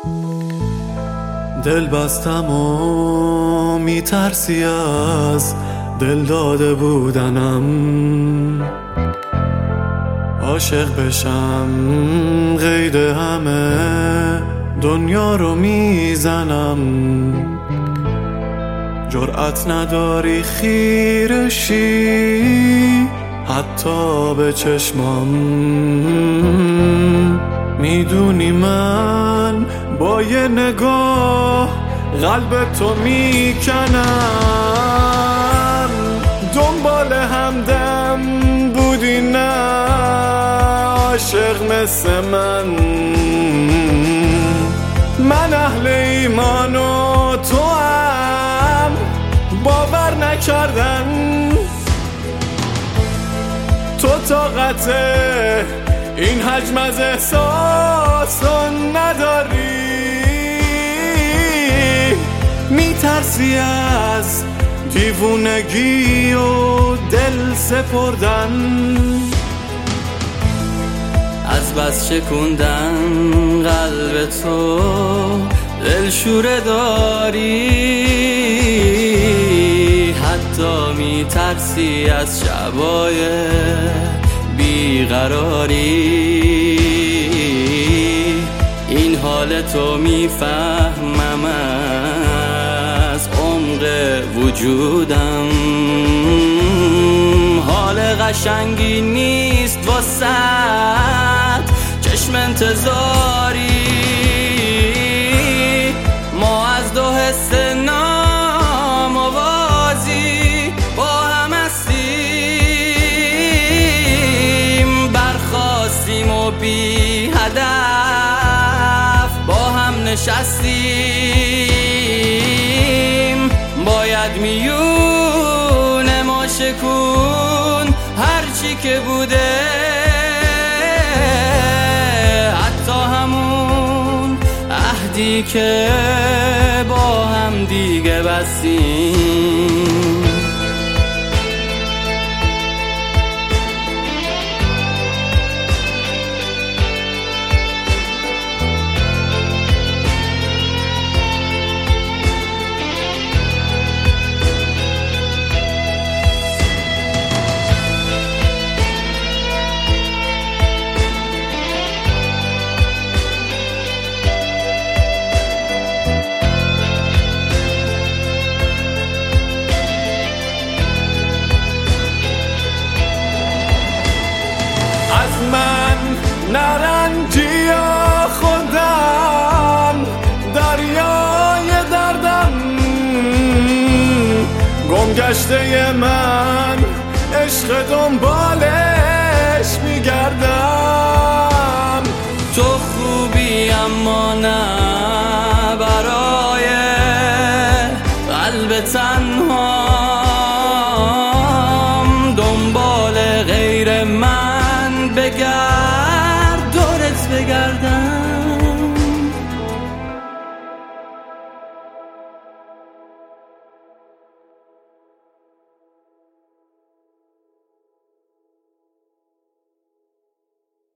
دل بستم و میترسی از دل داده بودنم، عاشق بشم قید همه دنیا رو میزنم. جرأت نداری خیرشی حتی به چشمام، میدونی من با یه نگاه قلب تو میکنم. دنبال همدم بودی نه عاشق مثل من اهل ایمان و تو هم باور نکردن. تو طاقت این حجم از احساس نداری، میترسی از دیوونگی و دل سپردن. از بس شکوندن قلب تو دلشوره داری، حتی میترسی از شبای بیقراری. این حال تو میفهمم از عمق وجودم، حال قشنگی نیست واسه چشم انتظاری. ما از دو حس ناموازی با هم هستیم، برخاستیم و بی هدف با هم نشستیم. باید میون ما شکون هرچی که بوده، حتی همون عهدی که با هم دیگه بستیم. از من نرنجی یا خودم دریای دردم، گمگشته من عشق دنبالش میگردم. تو خوبی اما نه برای قلب تنها،